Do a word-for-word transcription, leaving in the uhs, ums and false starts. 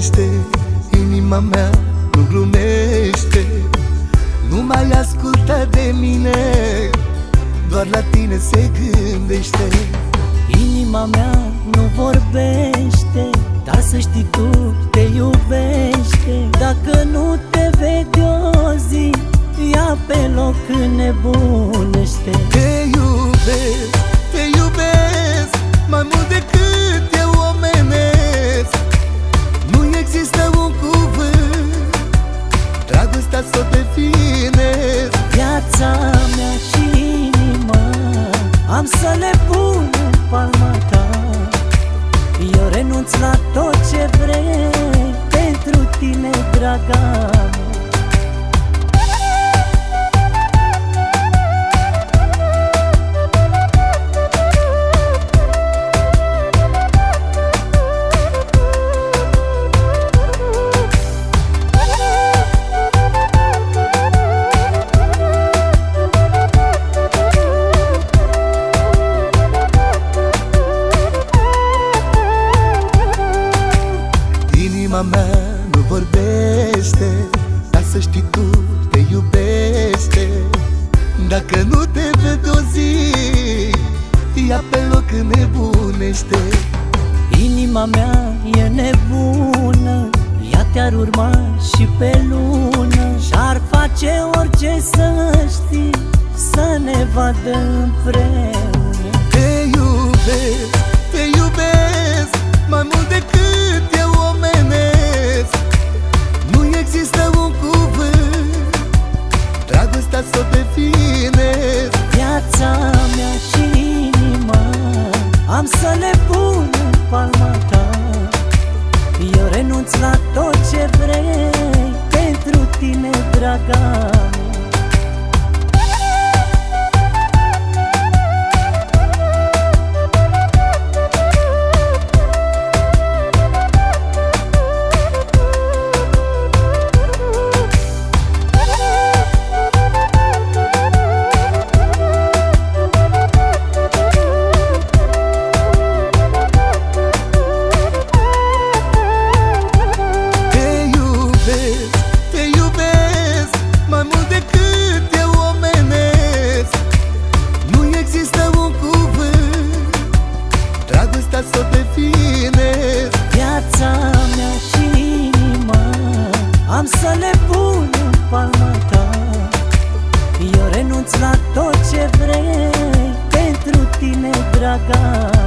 vorbește, inima mea nu glumește. Nu mai ascultă de mine, doar la tine se gândește. Inima mea nu vorbește, dar să știi tu, te iubește. Dacă nu te vede o zi, ea pe loc înnebunește. Te iubesc, te iubesc, mai mult decât eu omenesc. Nu există un cuvânt, dragostea s-o definesc. Viața mea și inima am să le pun în palma ta. Eu renunț la tot ce vrei pentru tine, draga mea. Inima mea nu vorbește, dar să știi tu, te iubește. Dacă nu te vede o zi, ea pe loc înnebunește. Inima mea e nebună, ea te-ar urma și pe lună și-ar face orice să știi, să ne vadă împreună. Te iubesc, te iubesc, mai mult decât eu omenesc. Nu există un cuvânt, dragostea s-o definesc. Viața mea și inima am să le pun în palma ta. Eu renunț la tot ce vrei pentru tine, draga mea. Să definesc. Viața mea și inima am să le pun în palma ta. Eu renunț la tot ce vrei pentru tine, draga.